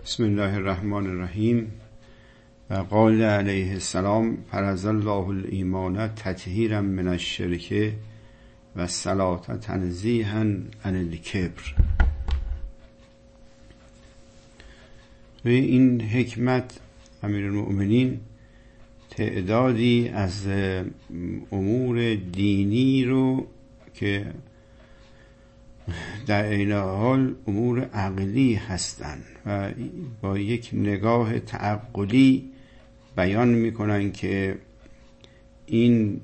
بسم الله الرحمن الرحیم. و قال علیه السلام فرض الله الایمان تطهیرا من الشرک و الصلاة تنزیها عن الکبر. و این حکمت امیرالمؤمنین تعدادی از امور دینی رو که در عین حال امور عقلی هستند و با یک نگاه تعقلی بیان میکنن که این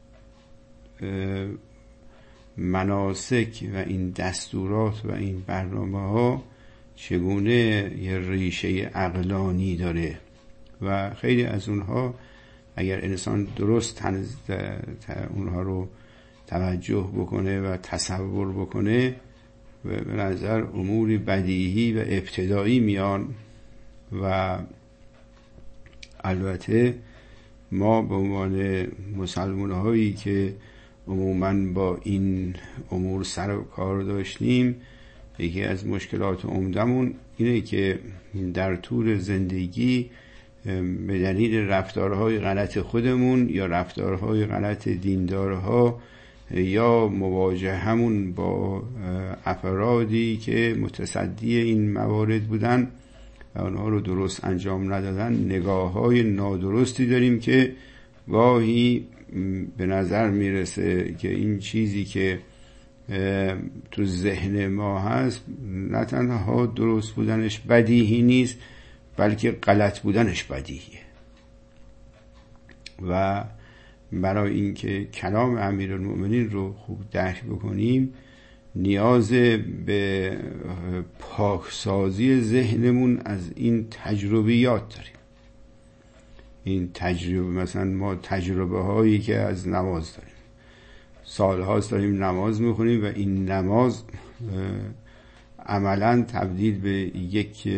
مناسک و این دستورات و این برنامه ها چگونه یه ریشه عقلانی داره و خیلی از اونها اگر انسان درست اونها رو توجه بکنه و تصور بکنه به نظر امور بدیهی و ابتدایی میان. و البته ما به عنوان مسلمان هایی که عموماً با این امور سر و کار داشتیم، یکی از مشکلات عمدمون اینه که در طول زندگی به دلیل رفتارهای غلط خودمون یا رفتارهای غلط دیندارها یا مواجهمون با افرادی که متصدی این موارد بودن و اونها رو درست انجام ندادن، نگاه‌های نادرستی داریم که گاهی به نظر میرسه که این چیزی که تو ذهن ما هست نه تنها درست بودنش بدیهی نیست بلکه غلط بودنش بدیهیه. و برای اینکه کلام امیرالمؤمنین رو خوب درک بکنیم نیاز به پاکسازی ذهنمون از این تجربیات داریم. این تجربه، مثلا ما تجربه هایی که از نماز داریم، سالهاست داریم نماز میخونیم و این نماز عملا تبدیل به یک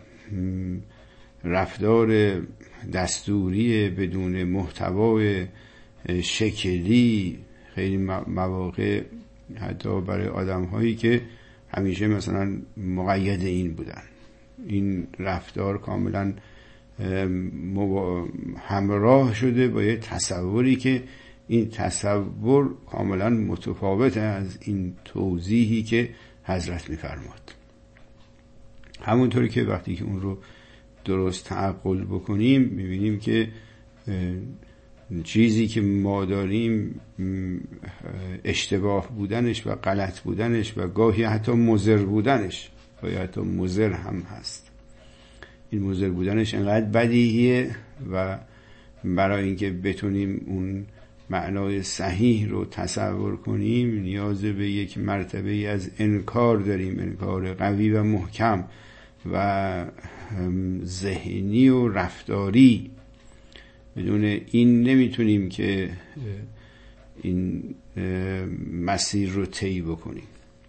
رفتار دستوری بدون محتوای شکلی خیلی مواقع حتی برای آدم هایی که همیشه مثلا مقید این بودن، این رفتار کاملا همراه شده با یه تصوری که این تصور کاملا متفاوته از این توضیحی که حضرت میفرماد. همونطوری که وقتی که اون رو درست تعقل بکنیم میبینیم که چیزی که ما داریم اشتباه بودنش و غلط بودنش و گاهی حتی مضر بودنش و حتی مضر هم هست. این مضر بودنش انقدر بدیهیه و برای اینکه بتونیم اون معنای صحیح رو تصور کنیم نیاز به یک مرتبه از انکار داریم، انکار قوی و محکم و ذهنی و رفتاری. بدون این نمیتونیم که این مسیر رو طی بکنیم.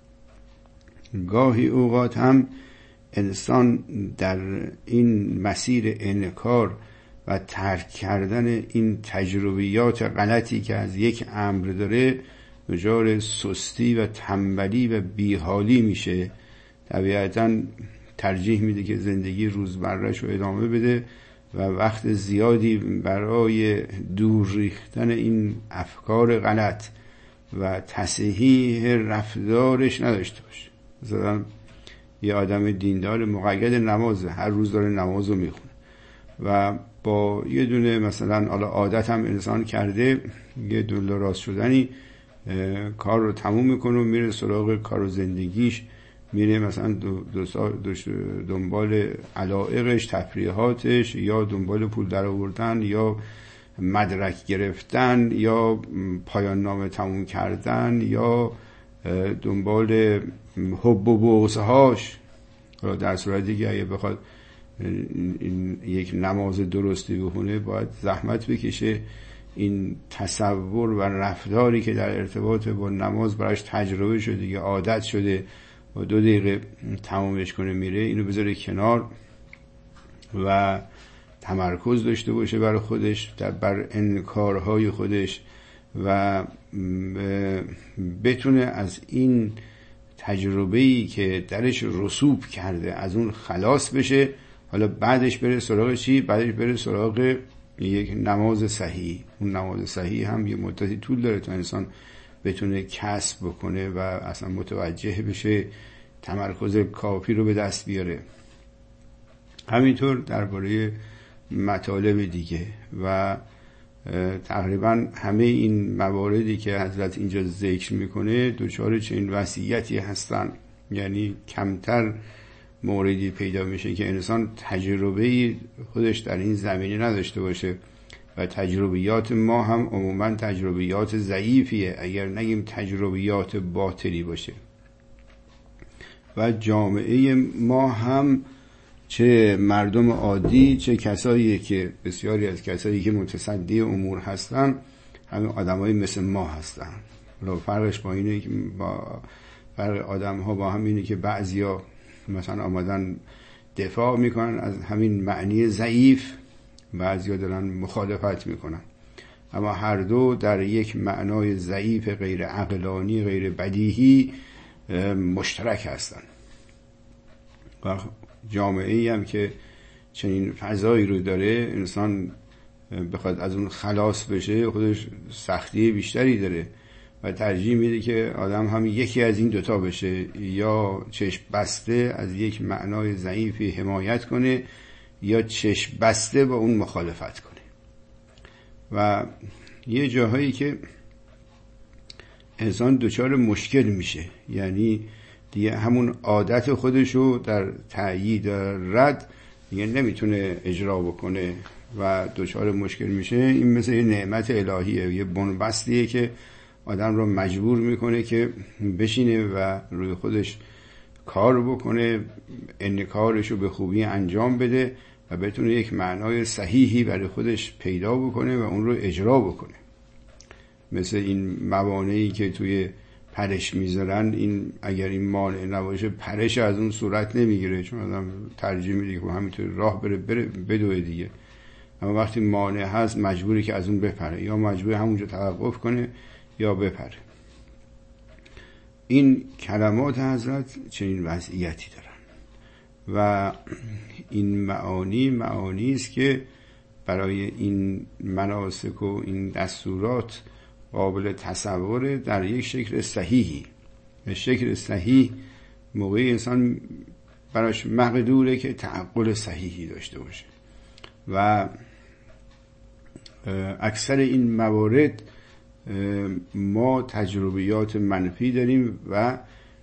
گاهی اوقات هم انسان در این مسیر انکار و ترک کردن این تجربیات غلطی که از یک امر داره دچار سستی و تنبلی و بیحالی میشه. طبیعتاً ترجیح میده که زندگی روزمره‌اش رو ادامه بده و وقت زیادی برای دور ریختن این افکار غلط و تصحیح رفتارش نداشته باشه. مثلا یه آدم دیندار مقید نمازه، هر روز داره نماز رو میخونه و با یه دونه مثلا عادت هم انسان کرده یه دونه راست شدنی کار رو تموم میکنه و میره سراغ کار و زندگیش، میره مثلا دنبال علایقش، تفریحاتش، یا دنبال پول در آوردن یا مدرک گرفتن یا پایان نامه تموم کردن یا دنبال حب و بغض‌هاش. در صورتی که اگه بخواد یک نماز درستی بخونه باید زحمت بکشه. این تصور و رفتاری که در ارتباط با نماز براش تجربه شده یا عادت شده و 2 دقیقه تمامش کنه میره، اینو بذاره کنار و تمرکز داشته باشه برای خودش بر انکارهای خودش و بتونه از این تجربه‌ای که درش رسوب کرده از اون خلاص بشه. حالا بعدش بره سراغ چی؟ بعدش بره سراغ یک نماز صحیح. اون نماز صحیح هم یه مدتی طول داره تا انسان بتونه کسب بکنه و اصلا متوجه بشه، تمرکز کافی رو به دست بیاره. همینطور درباره مطالب دیگه و تقریبا همه این مواردی که حضرت اینجا ذکر میکنه دوچار چنین وضعیتی هستن. یعنی کمتر موردی پیدا میشه که انسان تجربه‌ای خودش در این زمینه نداشته باشه و تجربیات ما هم عموما تجربیات ضعیفیه، اگر نگیم تجربیات باطلی باشه. و جامعه ما هم چه مردم عادی چه کسایی که بسیاری از کسایی که متصدی امور هستن همه آدمایی مثل ما هستن. فرقش با اینه که فرق آدم ها با هم اینه که بعضیا مثلا آمدن دفاع میکنن از همین معنی ضعیف، بعضیا دارن مخالفت میکنن، اما هر دو در یک معنای ضعیف غیر عقلانی غیر بدیهی مشترک هستن. و جامعه‌ای هم که چنین فضایی رو داره، انسان بخواد از اون خلاص بشه خودش سختی بیشتری داره و ترجیح میده که آدم هم یکی از این دوتا بشه، یا چشم بسته از یک معنای ضعیفی حمایت کنه یا چشم بسته با اون مخالفت کنه. و یه جاهایی که انسان دچار مشکل میشه، یعنی دیگه همون عادت خودشو در تأیید رد دیگه نمیتونه اجرا بکنه و دچار مشکل میشه. این مثل یه نعمت الهیه، یه بنبستیه که آدم رو مجبور میکنه که بشینه و روی خودش کار بکنه، انکارشو به خوبی انجام بده و بتونه یک معنای صحیحی برای خودش پیدا بکنه و اون رو اجرا بکنه. مثل این موانعی که توی پرش میذارن، این اگر این مانع نباشه پرش از اون صورت نمیگیره، چون آدم ترجیح میده که همینطور راه بره بدوه دیگه. اما وقتی مانع هست مجبوری که از اون بپره، یا مجبوری همونجا توقف کنه یا بپره. این کلمات حضرت چنین وضعیتی دارن و این معانی است که برای این مناسک و این دستورات قابل تصوره در یک شکل صحیحی. شکل صحیح موقعی انسان براش مقدوره که تعقل صحیحی داشته باشه و اکثر این موارد ما تجربیات منفی داریم و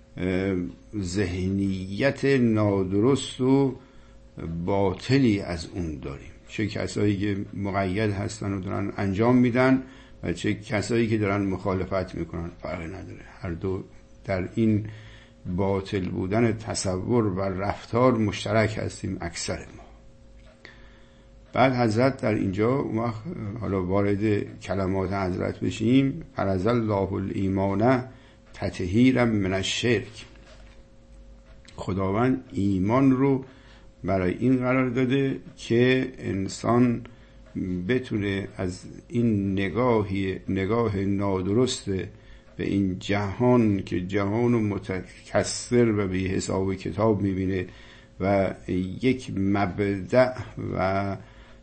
ذهنیت نادرست و باطلی از اون داریم. چه کسایی که مقید هستن و دارن انجام میدن و چه کسایی که دارن مخالفت میکنن، فرقی نداره. هر دو در این باطل بودن تصور و رفتار مشترک هستیم اکثر ما. بعد حضرت در اینجا حالا وارد کلمات حضرت بشیم. فرض الله الایمان تطهیرا من الشرک. خداوند ایمان رو برای این قرار داده که انسان بتونه از این نگاه نادرست به این جهان که جهان متکثر و بی حساب و کتاب میبینه و یک مبدأ و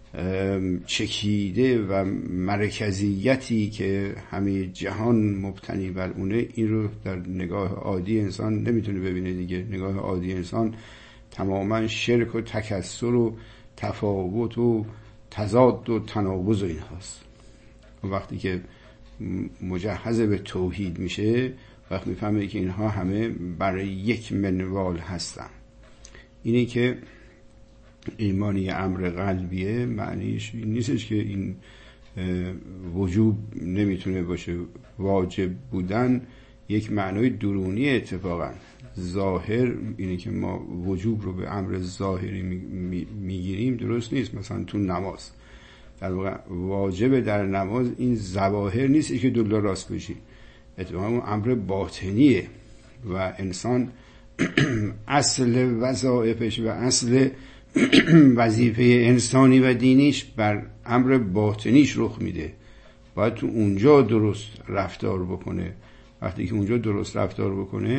چکیده و مرکزیتی که همه جهان مبتنی بر اونه، این رو در نگاه عادی انسان نمیتونه ببینه دیگه. نگاه عادی انسان تماما شرک و تکثر و تفاوت و تضاد و تناقض و این هست. وقتی که مجهز به توحید میشه، وقتی میفهمه که اینها همه برای یک منوال هستن. اینی که ایمانی امر قلبیه معنیش این نیستش که این وجوب نمیتونه باشه. واجب بودن یک معنای درونی اتفاقا. ظاهر اینه که ما وجوب رو به امر ظاهری میگیریم درست نیست. مثلا تو نماز در واقع واجب در نماز این ظواهر نیست که دولا راست بشی، اتفاقا امر باطنیه و انسان اصل وظایفش و اصل وظیفه انسانی و دینیش بر امر باطنیش رخ میده. باید تو اونجا درست رفتار بکنه. وقتی که اونجا درست رفتار بکنه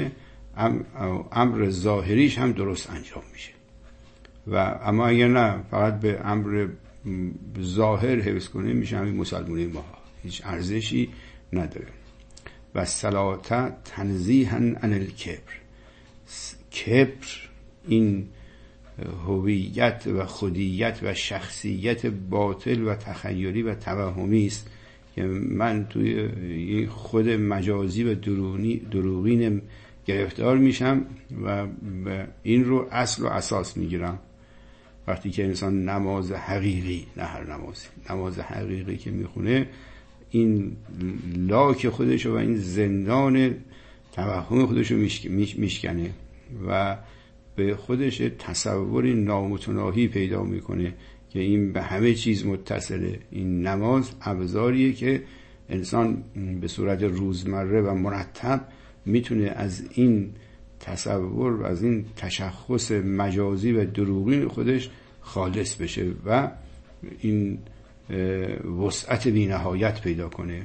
امر ظاهریش هم درست انجام میشه. و اما اگر نه فقط به امر ظاهر حفظ کنه میشه همین مسلمانه ما، هیچ ارزشی نداره. و صلاة تنزیها عن الکبر، کبر این هویت و خودیت و شخصیت باطل و تخیلی و توهمی است که من توی خود مجازی و دروغین گرفتار میشم و این رو اصل و اساس میگیرم. وقتی که انسان نماز حقیقی، نه هر نمازی، نماز حقیقی که میخونه، این لاک خودشو و این زندان توهم خودشو میشکنه و به خودش تصوری نامتناهی پیدا میکنه که این به همه چیز متصله. این نماز ابزاریه که انسان به صورت روزمره و مرتب میتونه از این تصور و از این تشخص مجازی و دروغین خودش خالص بشه و این وسعت بی‌نهایت پیدا کنه.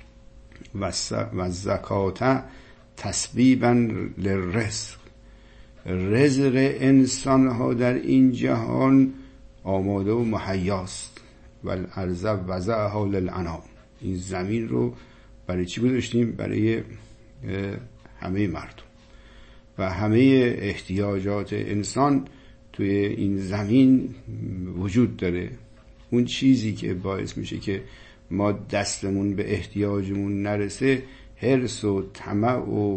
و زکات تسبیبا للرزق، رزق انسان ها در این جهان آماده و مهیاست. و الارض وضعها للانام، این زمین رو برای چی گذاشتیم؟ برای همه مردم و همه احتیاجات انسان توی این زمین وجود داره. اون چیزی که باعث میشه که ما دستمون به احتیاجمون نرسه، حرص و طمع و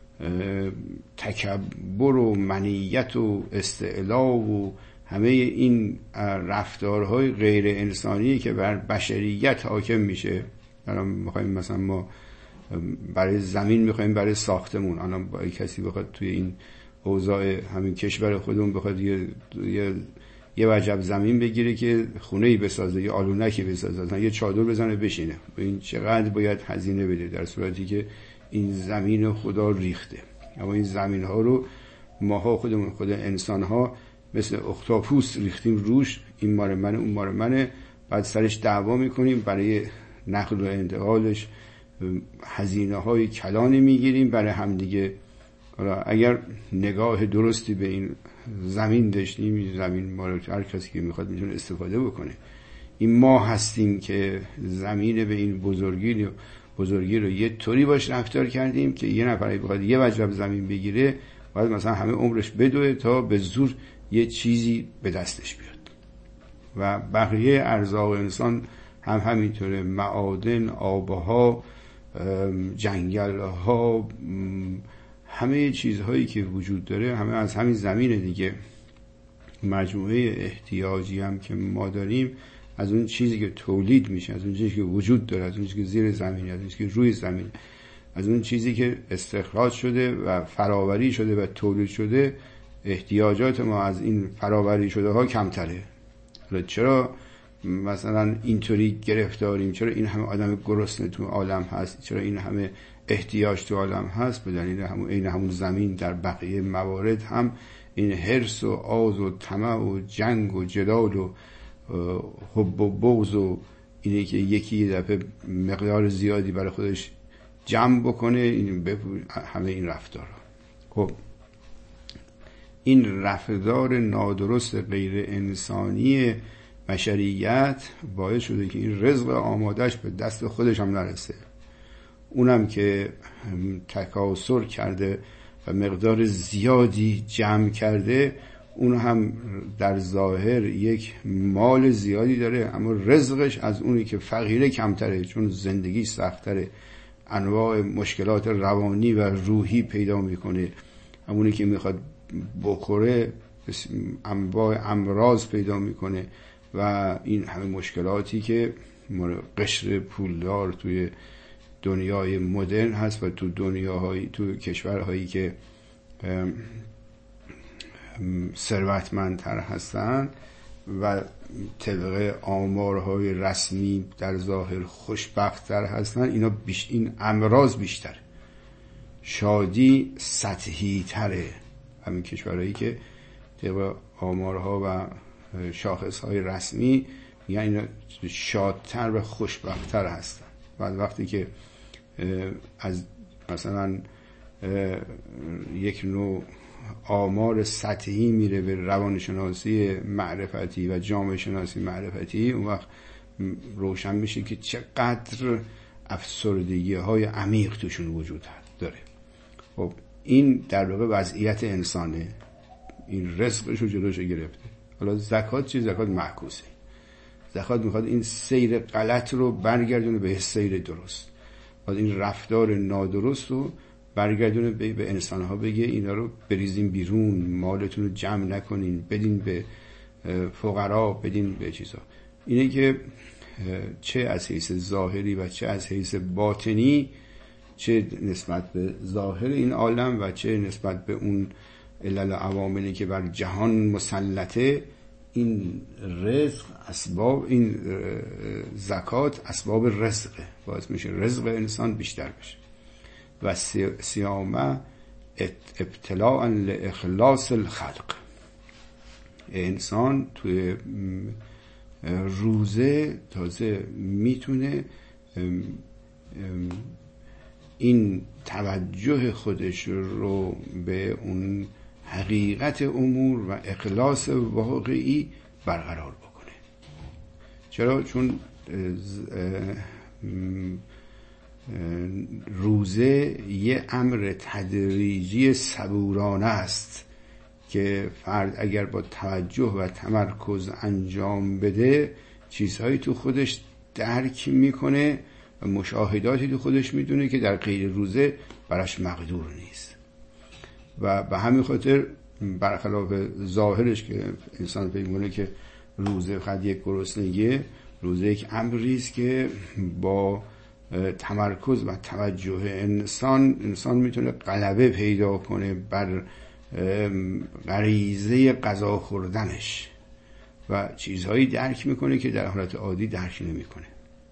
تکبر و منیت و استعلا و همه این رفتارهای غیر انسانی که بر بشریت حاکم میشه. الان میخوایم مثلا ما برای زمین میخوایم برای ساختمون، الان با کسی بخواد توی این اوضاع همین کشور خودمون بخواد یه وجب زمین بگیره که خونه‌ای بسازه، یه آلونکی بسازه، مثلا یه چادر بزنه بشینه، این چقدر باید هزینه بده، در صورتی که این زمین خدا ریخته. اما این زمین ها رو ماها خودمون، خود انسان ها مثل اختاپوس ریختیم روش، این مال منه اون مال منه، بعد سرش دعوا میکنیم، برای نقل و انتقالش هزینه های کلانی میگیریم برای هم دیگه. حالا اگر نگاه درستی به این زمین داشتیم، این زمین مال هر کسی که میخواد میتونه استفاده بکنه. این ما هستیم که زمین به این بزرگی رو یه طوری باش رفتار کردیم که یه نفر بخواد یه وجب زمین بگیره باید مثلا همه عمرش بدوه تا به زور یه چیزی به دستش بیاد. و بقیه ارزاق انسان هم همینطوره، معادن، آبها، جنگلها، همه چیزهایی که وجود داره همه از همین زمینه دیگه. مجموعه احتیاجی هم که ما داریم از اون چیزی که تولید میشه، از اون چیزی که وجود داره، از اون چیزی که زیر زمینه، از اون چیزی که روی زمینه، از اون چیزی که استخراج شده و فراوری شده و تولید شده، احتیاجات ما از این فراوری شده ها کمتره. چرا مثلا اینطوری گرفتاریم؟ چرا این همه آدم گرسنه تو عالم هست؟ چرا این همه احتیاج تو عالم هست؟ به دلیل همون زمین در بقیه موارد هم این حرص و آز و طمع و جنگ و جدال و حب و بغض و اینه که یکی یه دفعه مقدار زیادی برای خودش جمع بکنه، این همه این رفتار. خب این رفتار نادرست غیر انسانی بشریت باعث شده که این رزق آمادش به دست خودش هم نرسه. اونم که تکاثر کرده و مقدار زیادی جمع کرده، اون هم در ظاهر یک مال زیادی داره، اما رزقش از اونی که فقیره کمتره، چون زندگی سختره، انواع مشکلات روانی و روحی پیدا میکنه. همونی که میخواد بخوره انواع امراض پیدا میکنه و این همه مشکلاتی که قشر پولدار توی دنیای مدرن هست و تو کشورهایی که ثروتمندتر هستن و طبق آمارهای رسمی در ظاهر خوشبخت‌تر هستن، این امراض بیشتر، شادی سطحی تره. همین کشورهایی که طبق آمارها و شاخصهای رسمی یعنی شادتر و خوشبخت‌تر هستن. بعد وقتی که از مثلا یک نوع آمار سطحی میره به روانشناسی معرفتی و جامعه شناسی معرفتی، اون وقت روشن میشه که چقدر افسردگی های عمیق توشون وجود داره. خب این در واقع وضعیت انسانه، این رزقش رو جلوش گرفته. حالا زکات چیه؟ زکات معکوسه. زکات میخواد این سیر غلط رو برگردونه به سیر درست، باید این رفتار نادرست رو برگردونه به انسانها، بگه اینا رو بریزین بیرون، مالتون رو جمع نکنین، بدین به فقرا، بدین به چیزا. اینه که چه از حیث ظاهری و چه از حیث باطنی، چه نسبت به ظاهر این عالم و چه نسبت به اون علل عواملی که بر جهان مسلطه، این رزق اسباب، این زکات اسباب رزقه، باعث میشه رزق انسان بیشتر بشه. و صیام ابتلاء لاخلاص الخلق، انسان توی روزه تازه میتونه این توجه خودش رو به اون حقیقت امور و اخلاص واقعی برقرار بکنه. چرا؟ چون روزه یه امر تدریجی صبورانه است که فرد اگر با توجه و تمرکز انجام بده، چیزهایی تو خودش درک میکنه و مشاهداتی تو خودش میدونه که در غیر روزه براش مقدور نیست. و به همین خاطر برخلاف ظاهرش که انسان فکر میکنه که روزه فقط یک گرسنگیه، روزه یک امری است که با تمرکز و توجه انسان میتونه غلبه پیدا کنه بر غریزه غذا خوردنش و چیزهایی درک میکنه که در حالت عادی درک نمیکنه.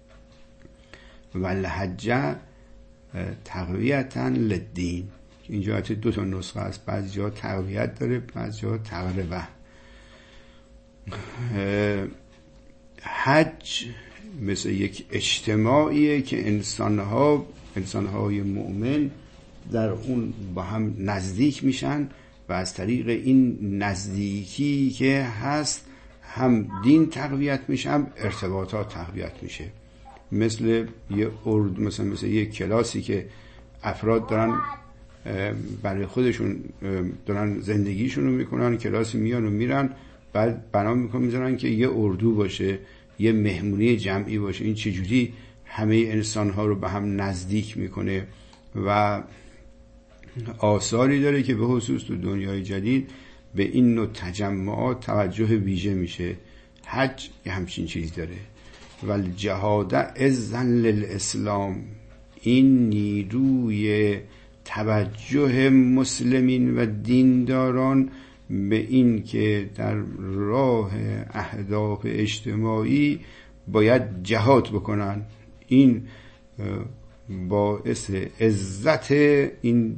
و الحج تقویتا للدین، اینجا دو تا نسخه است، بعضی جا تقویت داره، بعضی جا تقربه. حج مثل یک اجتماعیه که انسانهای مؤمن در اون با هم نزدیک میشن و از طریق این نزدیکی که هست هم دین تقویت میشه، هم ارتباطات تقویت میشه. مثل یک کلاسی که افراد دارن برای خودشون دارن زندگیشون رو میکنن، کلاسی میان و میرن، بعد بنا میذارن که یه اردو باشه، یه مهمونی جمعی باشه. این چجوری همه انسانها رو به هم نزدیک میکنه و آثاری داره که به خصوص تو دنیای جدید به این نوع تجمعات توجه ویژه میشه. حج یه همچین چیز داره. والجهاد عزا للاسلام، این نیروی توجه مسلمین و دینداران به این که در راه اهداف اجتماعی باید جهاد بکنن، این باعث عزت این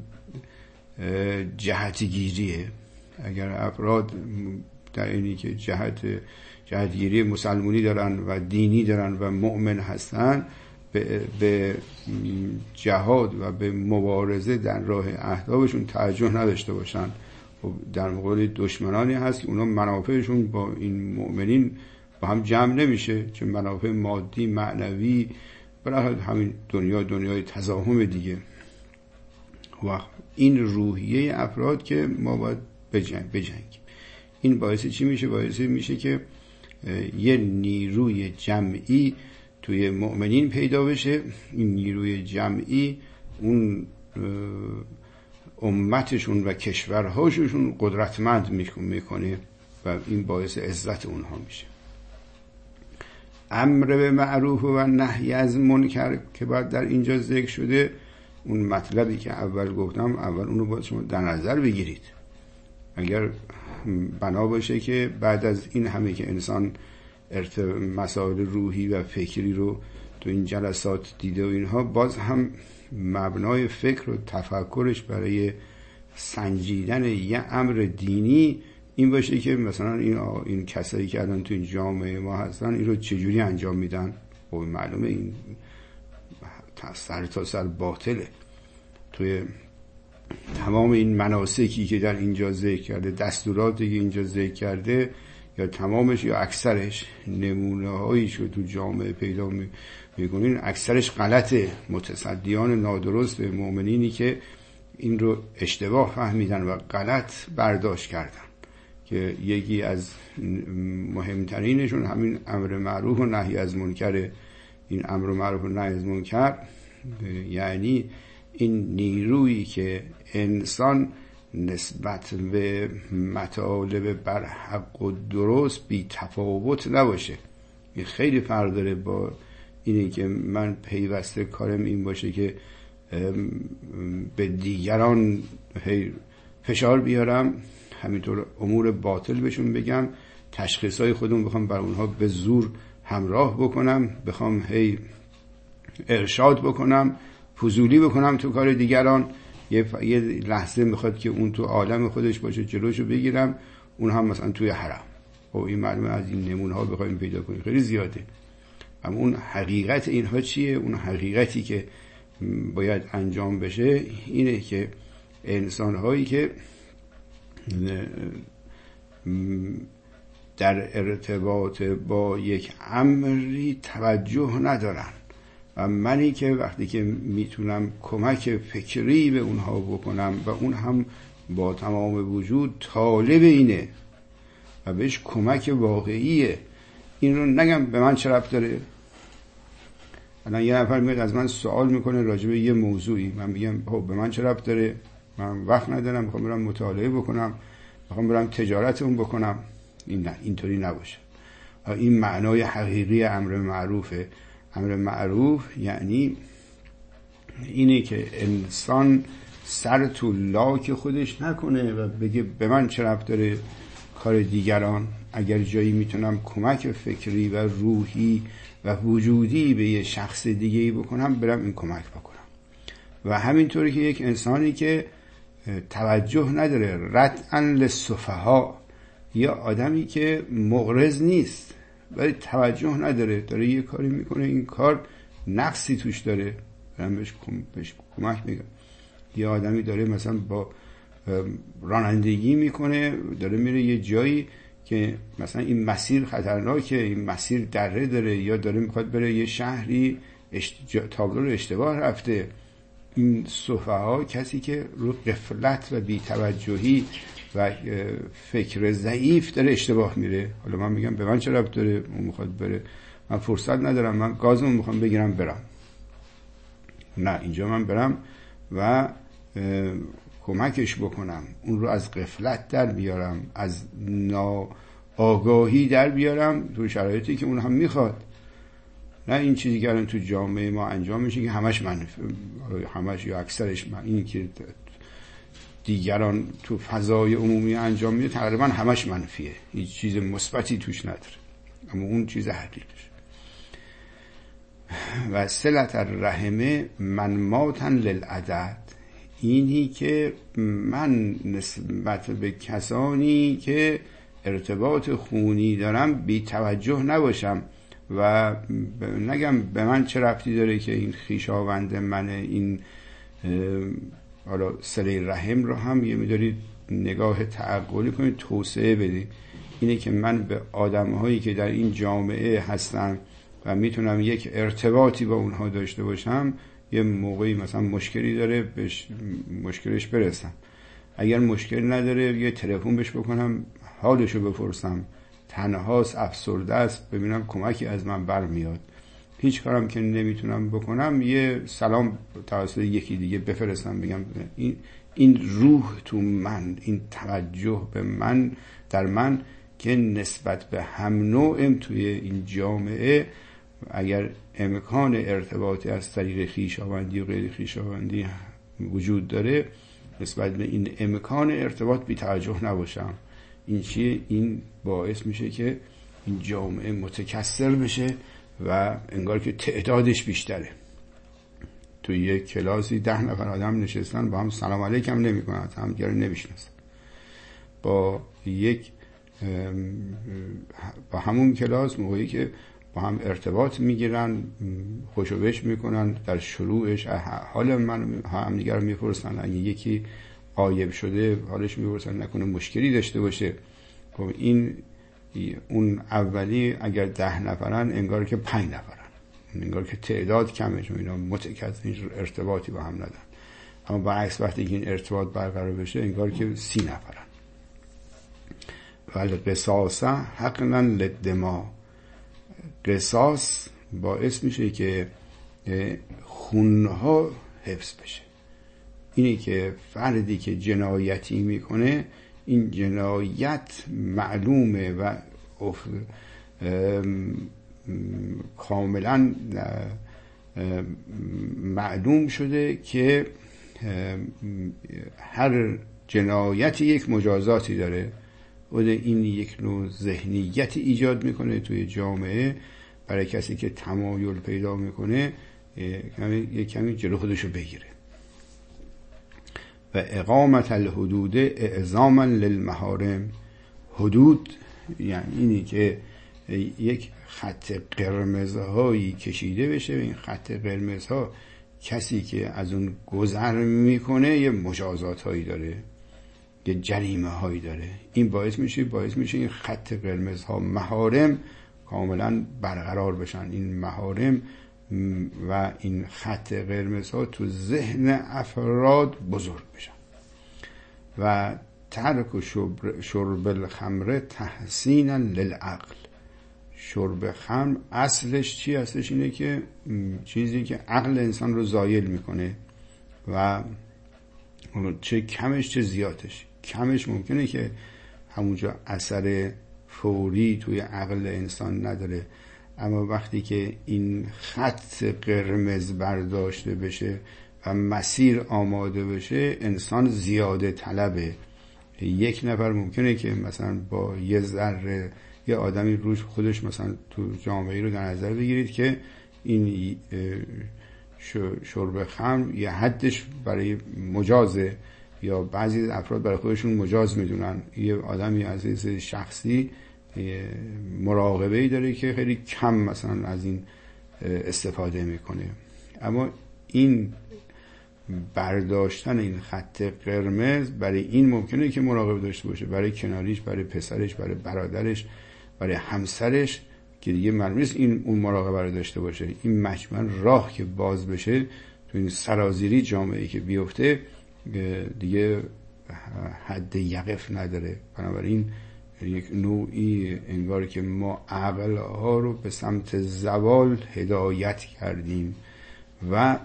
جهتگیریه. اگر افراد در اینی که جهتگیری مسلمونی دارن و دینی دارن و مؤمن هستن، به جهاد و به مبارزه در راه اهدافشون توجه نداشته باشن، در مقابل دشمنانی هست که اونا منافعشون با این مؤمنین با هم جمع نمیشه، چون منافع مادی معنوی، برای همین دنیای تزاهم دیگه. و این روحیه افراد که ما باید بجنگیم. این باعث چی میشه؟ باعث میشه که یه نیروی جمعی توی مؤمنین پیدا بشه. این نیروی جمعی اون امتشون و کشورهاشون قدرتمند میکنه و این باعث عزت اونها میشه. امر به معروف و نهی از منکر که بعد در اینجا ذکر شده، اون مطلبی که اول گفتم، اول اونو باید شما در نظر بگیرید. اگر بنا باشه که بعد از این همه که انسان مسائل روحی و فکری رو تو این جلسات دیده و اینها، باز هم مبنای فکر و تفکرش برای سنجیدن یه امر دینی این باشه که مثلا این کسایی که الان تو این جامعه ما هستن این رو چجوری انجام میدن. خب معلومه این سر تا سر باطله. توی تمام این مناسکی که در اینجا ذکر کرده، دستوراتی که اینجا ذکر کرده، یا تمامش یا اکثرش، نمونه هایی که تو جامعه پیدا میکنین اکثرش غلطه. متصدیان نادرست مؤمنینی که این رو اشتباه فهمیدن و غلط برداشت کردن، که یکی از مهمترینشون همین امر معروف و نهی از منکر. این امر معروف و نهی از منکر یعنی این نیرویی که انسان نسبت به مطالب بر حق و درست بی تفاوت نباشه. این خیلی فرق داره با اینی که من پیوسته کارم این باشه که به دیگران فشار بیارم، همینطور امور باطل بهشون بگم، تشخیصای خودم بخوام بر اونها به زور همراه بکنم، بخوام ارشاد بکنم، فضولی بکنم تو کار دیگران. یه لحظه میخواد که اون تو عالم خودش باشه، جلوشو بگیرم، اون هم مثلا توی حرم. و این معلومه از این نمونه ها بخوایم پیدا کنیم خیلی زیاده. اما اون حقیقت اینها چیه؟ اون حقیقتی که باید انجام بشه اینه که انسان هایی که در ارتباط با یک امری توجه ندارن، و منی که وقتی که میتونم کمک فکری به اونها بکنم و اون هم با تمام وجود طالب اینه و بهش کمک واقعیه، این رو نگم به من چه ربط داره. الان یه نفر میاد از من سوال میکنه راجع به یه موضوعی، من میگم به من چه ربط داره، من وقت ندارم، میخوام برم مطالعه بکنم، میخوام برم تجارتمون بکنم. این نه، اینطوری نباشه. این معنای حقیقی امر معروفه. امر معروف یعنی اینه که انسان سر تو لاک خودش نکنه و بگه به من چه ربط داره کار دیگران. اگر جایی میتونم کمک فکری و روحی و وجودی به یه شخص دیگه‌ای بکنم، برم این کمک بکنم. و همینطوری که یک انسانی که توجه نداره، رتعاً للسفها، یا آدمی که مغرض نیست ولی توجه نداره، داره یه کاری میکنه، این کار نقصی توش داره، برم بهش کمک میگم. یه آدمی داره مثلا با رانندگی میکنه، داره میره یه جایی که مثلا این مسیر خطرناکه، این مسیر دره داره، یا داره میخواد بره یه شهری تابلو رو اشتباه رفته. این سفها کسی که رو غفلت و بی‌توجهی و فکر ضعیف داره اشتباه میره. حالا من میگم به من چه ربط داره، اون میخواد بره، من فرصت ندارم، من گازمو میخوام بگیرم برم. نه، اینجا من برم و کمکش بکنم، اون رو از غفلت در بیارم، از ناآگاهی در بیارم تو شرایطی که اون هم میخواد. نه این چیزی که الان تو جامعه ما انجام میشه که همش یا اکثرش این که دیگران تو فضای عمومی انجام میده تقریبا همش منفیه، هیچ چیز مثبتی توش نداره، اما اون چیز حقیقیش. و صلت الرحم منماتا للعدد، اینی که من نسبت به کسانی که ارتباط خونی دارم بی توجه نباشم و نگم به من چه ربطی داره که این خویشاوند منه. این حالا صله رحم رو هم یه می‌دارید نگاه تعقلی کنید، توسعه بدید. اینه که من به آدم‌هایی که در این جامعه هستن و میتونم یک ارتباطی با اونها داشته باشم، یه موقعی مثلا مشکلی داره بهش مشکلش برسم، اگر مشکل نداره یه تلفن بهش بکنم، حالشو بپرسم، تنهاست، افسرده است، ببینم کمکی از من برمیاد. هیچ کارم که نمیتونم بکنم یه سلام توسط یکی دیگه بفرستم، بگم این روح تو من، این توجه به من در من که نسبت به هم نوعم توی این جامعه، اگر امکان ارتباطی از طریق خویشاوندی و غیر خویشاوندی وجود داره، نسبت به این امکان ارتباط بی توجه نباشم. این چیه؟ این باعث میشه که این جامعه متکثر بشه و انگار که تعدادش بیشتره. تو یک کلاسی 10 نفر آدم نشستن با هم سلام علیکم نمی کنن، هم دیگر نمیشناسن. با همون کلاس موقعی که با هم ارتباط میگیرن، خوشوبش میکنن، در شروعش حال من هم دیگر رو میپرسن، اگه یکی غایب شده حالش میپرسن نکنه مشکلی داشته باشه. خب این اون اولی اگر 10 نفرن انگار که 5 نفرن، انگار که تعداد کمه، چون اینا متکثر ارتباطی با هم ندارن. اما برعکس وقتی که این ارتباط برقرار بشه انگار که 30 نفرن. والقصاص حقنا للدماء، قصاص باعث میشه که خونها حفظ بشه. اینی که فردی که جنایتی میکنه، این جنایت معلومه و کاملا معلوم شده که هر جنایتی یک مجازاتی داره و این یک نوع ذهنیت ایجاد میکنه توی جامعه برای کسی که تمایل پیدا میکنه یک کمی جلو خودشو بگیره. و اقامت الحدود اعظاما للمحارم، حدود یعنی اینی که یک خط قرمزهایی کشیده بشه و این خط قرمزها کسی که از اون گذر میکنه یه مجازات هایی داره، یه جریمه هایی داره. این باعث میشه این خط قرمزها محارم کاملا برقرار بشن. این محارم و این خط قرمزها تو ذهن افراد بزرگ بشن. و ترک شرب الخمر تحسینا للعقل، شرب خمر اصلش چی؟ اصلش اینه که چیزی که عقل انسان رو زایل میکنه و چه کمش چه زیادش. کمش ممکنه که همونجا اثر فوری توی عقل انسان نداره، اما وقتی که این خط قرمز برداشته بشه و مسیر آماده بشه، انسان زیاده طلبه. یک نفر ممکنه که مثلا با یه ذره یه آدمی روش خودش مثلا تو جامعه رو در نظر بگیرید که این شرب خمر یه حدش برای مجازه، یا بعضی از افراد برای خودشون مجاز میدونن. یه آدمی از شخصی مراقبه‌ای داره که خیلی کم مثلا از این استفاده میکنه. اما این برداشتن این خط قرمز برای این ممکنه که مراقبه داشته باشه، برای کناریش، برای پسرش، برای برادرش، برای همسرش که دیگه معلوم نیست این اون مراقبه رو داشته باشه. این مجموعاً راه که باز بشه تو این سرازیری جامعه‌ای که بیفته دیگه حد یقف نداره. بنابراین یک نوعی انگار که ما عقل ها رو به سمت زوال هدایت کردیم و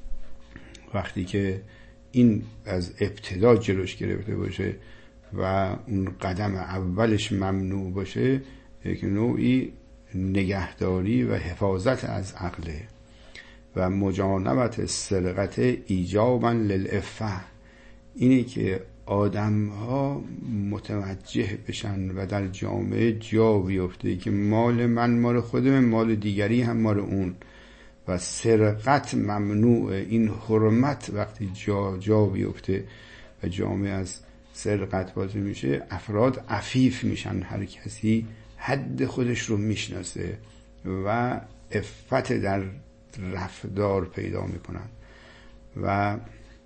وقتی که این از ابتدا جلوش گرفته باشه و اون قدم اولش ممنوع باشه، یک نوعی نگهداری و حفاظت از عقله. و مجانبت سرقت ایجابا للعفه، اینی که آدم ها متوجه بشن و در جامعه جا بیفته که مال من مال خودم، مال دیگری هم مال اون، و سرقت ممنوع. این حرمت وقتی جا بیفته و جامعه از سرقت بازی میشه، افراد عفیف میشن، هر کسی حد خودش رو میشناسه و عفت در رفتار پیدا میکنن. و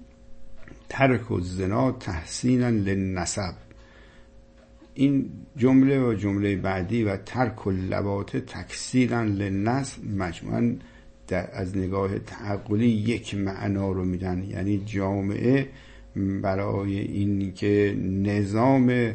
ترک الزنا تحسینا للنسب، این جمله و جمله بعدی و ترک اللواط تکثیرا للنسب مجموعاً از نگاه تعقلی یک معنا رو میدن. یعنی جامعه برای این که نظام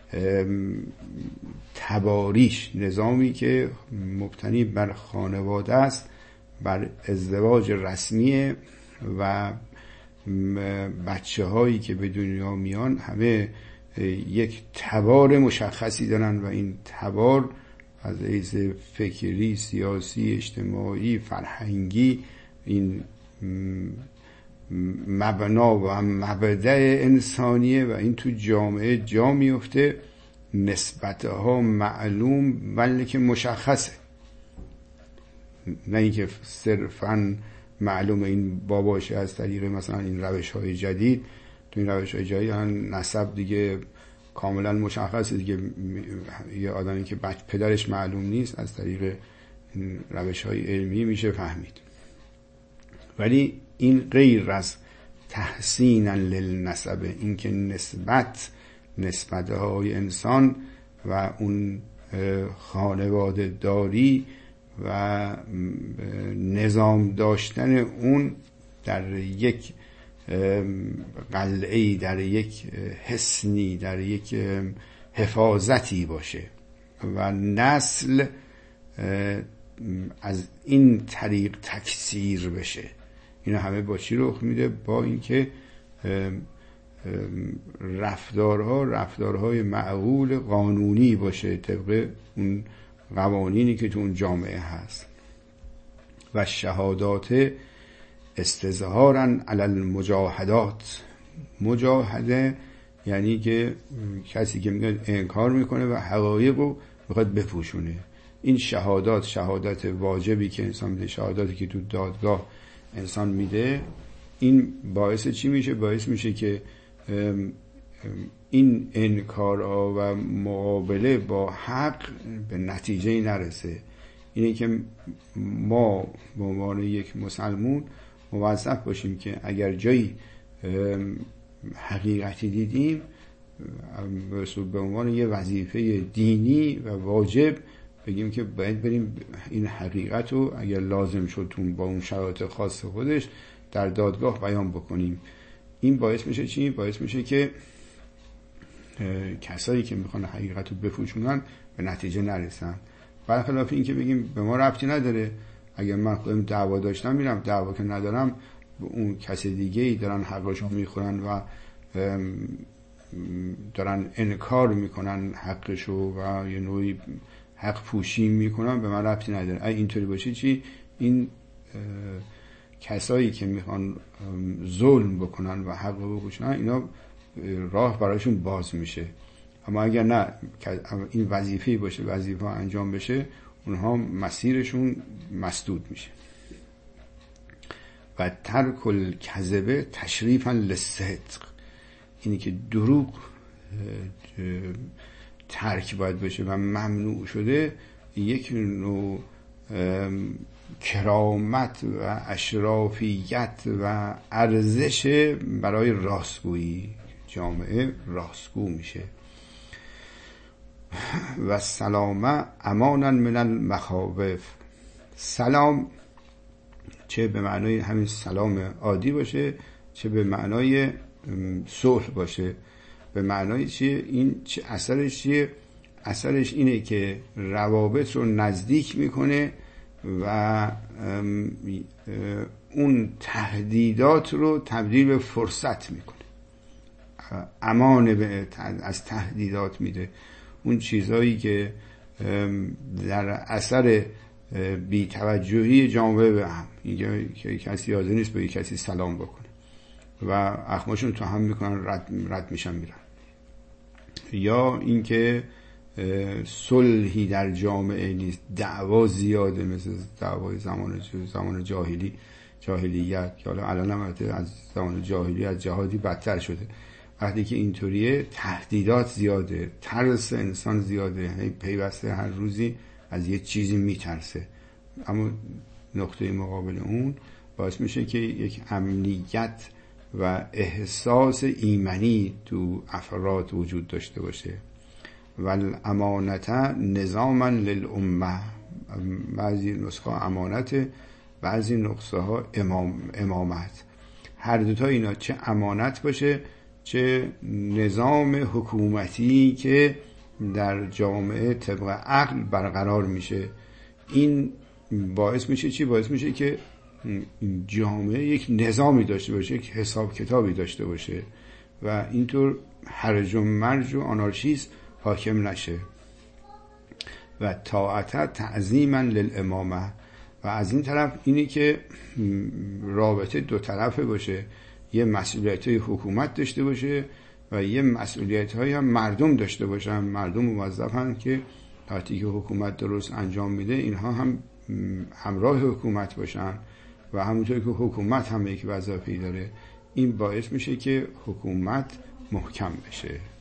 تباریش، نظامی که مبتنی بر خانواده است، بر ازدواج رسمیه و بچه هایی که به دنیا میان همه یک تبار مشخصی دارن و این تبار از لحاظ فکری، سیاسی، اجتماعی، فرهنگی این مبنا و مبدأ انسانیه و این تو جامعه جا میفته. نسبتها معلوم ولی که مشخصه، نه اینکه صرفاً معلوم این باباشه از طریق مثلا این روش‌های جدید. تو این روش‌های جدید نسب دیگه کاملا مشخصه دیگه. یه آدمی که پدرش معلوم نیست از طریق روش‌های علمی میشه فهمید. ولی این غیر از تحسینا للنسب، این که نسبت‌های انسان و اون خانواده داری و نظام داشتن اون در یک قلعه‌ای، در یک حصنی، در یک حفاظتی باشه و نسل از این طریق تکثیر بشه. اینا همه با چی رخ میده؟ با اینکه رفتارهای معقول قانونی باشه طبق اون قوانینی که تو اون جامعه هست. و شهادات استظهارا علی المجاهدات. مجاهده یعنی که کسی که میگه انکار میکنه و حقایق رو میخواد بپوشونه. این شهادت واجبی که انسان میده، شهاداتی که تو دادگاه انسان میده، این باعث چی میشه؟ باعث میشه که این انکارها و مقابله با حق به نتیجه نرسه. اینه که ما به عنوان یک مسلمون موظف باشیم که اگر جایی حقیقتی دیدیم به عنوان یه وظیفه دینی و واجب بگیم که باید بریم این حقیقت رو اگر لازم شد با اون شرایط خاص خودش در دادگاه بیان بکنیم. این باعث میشه چی؟ باعث میشه که کسایی که میخوان حقیقت رو بپوشونن به نتیجه نرسن. برخلاف این که بگیم به ما ربطی نداره، اگر من خودم دعوا داشتم میرم، دعوا که ندارم اون کسی دیگه‌ای دارن حقشو میخورن و دارن انکار میکنن حقشو و یه نوعی حق پوشی میکنن، به من ربطی نداره. اگه اینطوری باشه چی؟ این کسایی که میخوان ظلم بکنن و حق رو بپوشونن، اینا راه برایشون باز میشه. اما اگر نه این وظیفه‌ای باشه، وظیفه انجام بشه، اونها مسیرشون مسدود میشه. و ترک الکذب تشریفا للصدق، اینی که دروغ ترک باید بشه و ممنوع شده، یک نوع کرامت و اشرافیت و ارزش برای راستگویی. جامعه راستگو میشه. و سلامه امانا من المخاوف. سلام چه به معنای همین سلام عادی باشه، چه به معنای صلح باشه. به معنای چیه؟ این چه اثرش چیه؟ اثرش اینه که روابط رو نزدیک میکنه و اون تهدیدات رو تبدیل به فرصت میکنه. امان از تهدیدات میده. اون چیزایی که در اثر بی‌توجهی جامعه به هم، اینکه کسی حاضر نیست به کسی سلام بکنه و اخماشون تو هم میکنن، رد میشن میرن. یا اینکه صلحی در جامعه نیست، دعوا زیاده، مثل دعوای زمان جاهلیت که حالا الان هم از زمان جاهلی از جهادی بدتر شده. وقتی که اینطوریه تهدیدات زیاده، ترس انسان زیاده، پیوسته هر روزی از یه چیزی میترسه. اما نقطه مقابل اون باعث میشه که یک امنیت و احساس ایمنی تو افراد وجود داشته باشه. والامانت نظاما للامه. بعضی نسخه امانت، بعضی نسخه ها امامت. هر دوتا اینا، چه امانت باشه چه نظام حکومتی که در جامعه طبق عقل برقرار میشه، این باعث میشه چی؟ باعث میشه که جامعه یک نظامی داشته باشه، یک حساب کتابی داشته باشه و اینطور هرج و مرج و آنارشیسم حاکم نشه. و طاعت تعظیما للامامه. و از این طرف اینی که رابطه دو طرفه باشه، یه مسئولیت های حکومت داشته باشه و یه مسئولیت های هم مردم داشته باشن. مردم موظفن که وقتی که حکومت درست انجام میده اینها هم همراه حکومت باشن و همونطور که حکومت هم یک وظیفه‌ای داره. این باعث میشه که حکومت محکم بشه.